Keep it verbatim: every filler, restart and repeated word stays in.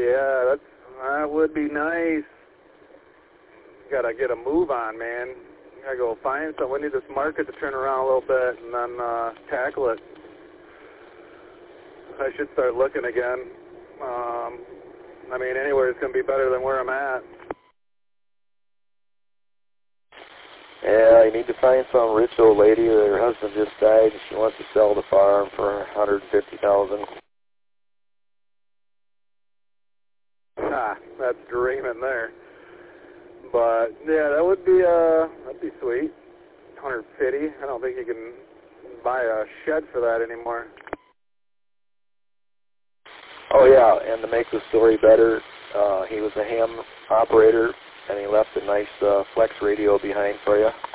Yeah, that's, that would be nice. Gotta get a move on, man. Gotta go find some. We need this market to turn around a little bit and then uh, tackle it. I should start looking again. Um, I mean, anywhere is going to be better than where I'm at. Yeah, you need to find some rich old lady that her husband just died and she wants to sell the farm for one hundred fifty thousand dollars. Ah, that's dreaming there. But yeah, that would be uh, that'd be sweet. one hundred fifty. I don't think you can buy a shed for that anymore. Oh yeah, and to make the story better, uh, he was a ham operator, and he left a nice uh, flex radio behind for you.